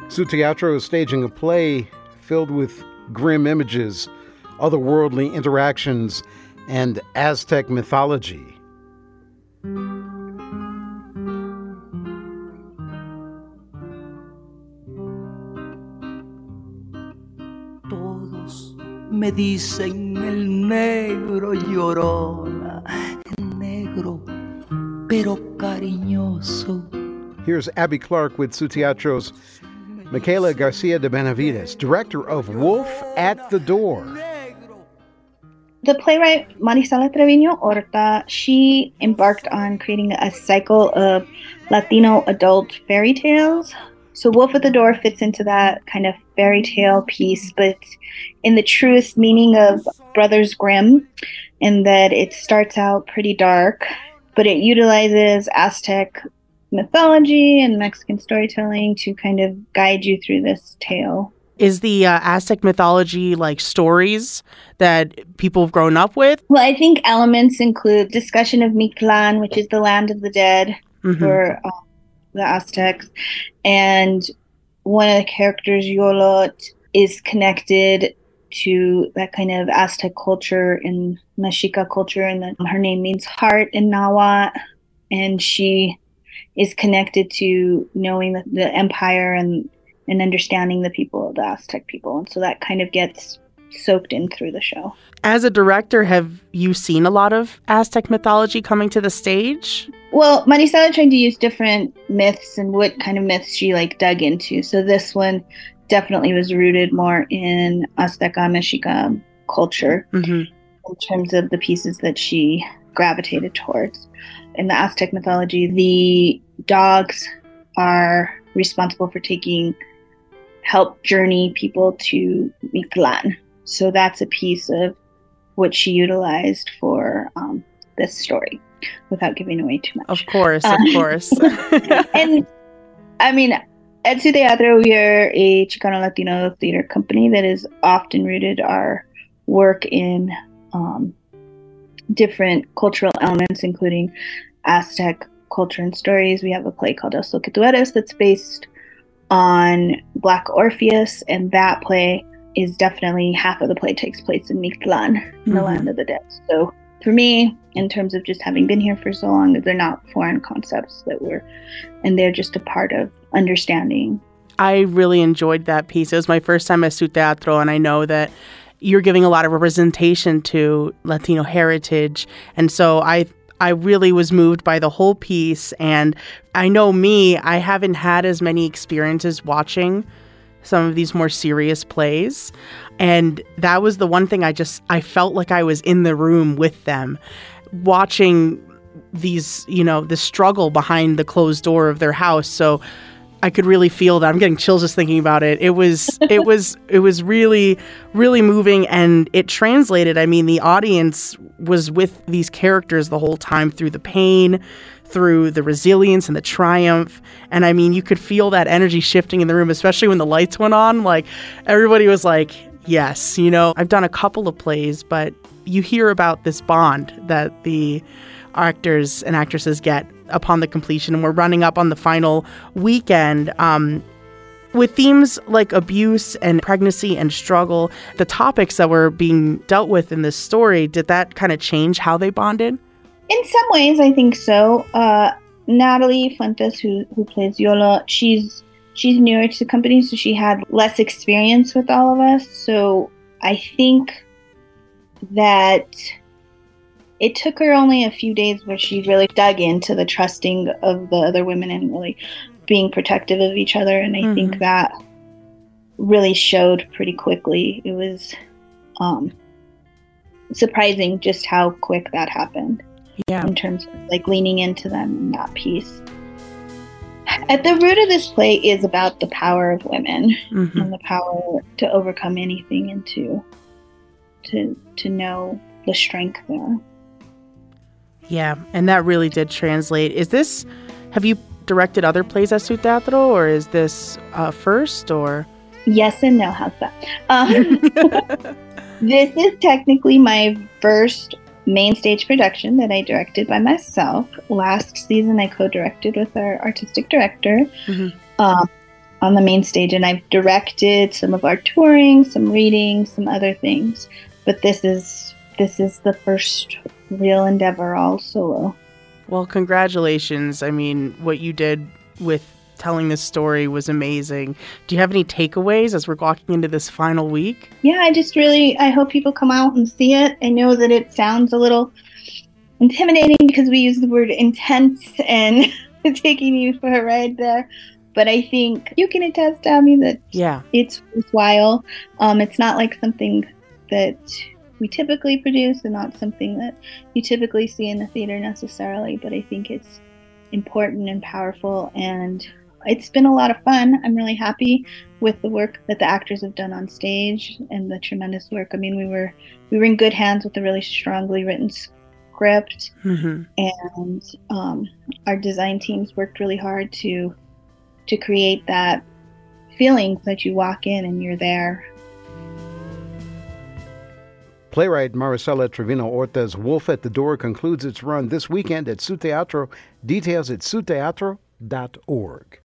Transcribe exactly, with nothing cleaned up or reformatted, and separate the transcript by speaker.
Speaker 1: Su Teatro is staging a play filled with grim images, otherworldly interactions, and Aztec mythology.
Speaker 2: Todos me dicen el negro llorona, el negro pero cariñoso.
Speaker 1: Here's Abby Clark with Su Teatro's Michaela Garcia de Benavides, director of Wolf at the Door.
Speaker 3: The playwright Marisela Treviño Horta, she embarked on creating a cycle of Latino adult fairy tales. So Wolf at the Door fits into that kind of fairy tale piece, but in the truest meaning of Brothers Grimm, in that it starts out pretty dark, but it utilizes Aztec mythology and Mexican storytelling to kind of guide you through this tale.
Speaker 4: Is the uh, Aztec mythology like stories that people have grown up with?
Speaker 3: Well, I think elements include discussion of Mictlan, which is the land of the dead mm-hmm. for uh, the Aztecs. And one of the characters, Yolot, is connected to that kind of Aztec culture and Mexica culture. And then her name means heart in Nahuatl. And she is connected to knowing the, the empire and, and understanding the people, the Aztec people. And so that kind of gets soaked in through the show.
Speaker 4: As a director, have you seen a lot of Aztec mythology coming to the stage?
Speaker 3: Well, Marisela tried to use different myths and what kind of myths she like dug into. So this one definitely was rooted more in Azteca Mexica culture mm-hmm. in terms of the pieces that she gravitated towards. In the Aztec mythology, the dogs are responsible for taking help journey people to Mictlan. So that's a piece of what she utilized for um, this story, without giving away too much.
Speaker 4: Of course, of uh, course.
Speaker 3: And I mean, at Su Teatro, we are a Chicano Latino theater company that has often rooted our work in um, different cultural elements, including Aztec culture and stories. We have a play called Es lo que tú eres that's based on Black Orpheus, and that play is definitely half of the play takes place in Mictlan, mm-hmm. the land of the dead. So for me, in terms of just having been here for so long, they're not foreign concepts that we're, and they're just a part of understanding.
Speaker 4: I really enjoyed that piece. It was my first time at Su Teatro, and I know that you're giving a lot of representation to Latino heritage. And so I I really was moved by the whole piece. And I know me, I haven't had as many experiences watching some of these more serious plays. And that was the one thing I just, I felt like I was in the room with them, watching these, you know, the struggle behind the closed door of their house. So I could really feel that. I'm getting chills just thinking about it. It was, it was, it was really, really moving, and it translated. I mean, the audience was with these characters the whole time through the pain, through the resilience and the triumph. And I mean, you could feel that energy shifting in the room, especially when the lights went on. Like, everybody was like, yes, you know, I've done a couple of plays, but you hear about this bond that the actors and actresses get upon the completion, and we're running up on the final weekend um, with themes like abuse and pregnancy and struggle. The topics that were being dealt with in this story, did that kind of change how they bonded?
Speaker 3: In some ways, I think so. Uh, Natalie Fuentes, who who plays Yola, she's she's newer to the company, so she had less experience with all of us. So I think that it took her only a few days where she really dug into the trusting of the other women and really being protective of each other. And I mm-hmm. think that really showed pretty quickly. It was um, surprising just how quick that happened.
Speaker 4: Yeah.
Speaker 3: In terms of like leaning into them in that piece. At the root of this play is about the power of women mm-hmm. and the power to overcome anything and to, to, to know the strength there.
Speaker 4: Yeah, and that really did translate. Is this, have you directed other plays at Su Teatro, or is this uh, first, or?
Speaker 3: Yes and no, how's that? Um, this is technically my first main stage production that I directed by myself. Last season, I co-directed with our artistic director. Mm-hmm. Um, on the main stage, and I've directed some of our touring, some readings, some other things. But this is this is the first real endeavor, all solo.
Speaker 4: Well, congratulations. I mean, what you did with telling this story was amazing. Do you have any takeaways as we're walking into this final week?
Speaker 3: Yeah, I just really, I hope people come out and see it. I know that it sounds a little intimidating because we use the word intense and taking you for a ride there. But I think you can attest, Abby, that
Speaker 4: yeah.
Speaker 3: it's worthwhile. Um, it's not like something that we typically produce and not something that you typically see in the theater necessarily. But I think it's important and powerful, and it's been a lot of fun. I'm really happy with the work that the actors have done on stage and the tremendous work. I mean, we were we were in good hands with a really strongly written script,
Speaker 4: mm-hmm.
Speaker 3: and um, our design teams worked really hard to to create that feeling that you walk in and you're there.
Speaker 1: Playwright Maricela Trevino-Orta's Wolf at the Door concludes its run this weekend at Su Teatro. Details at su teatro dot org.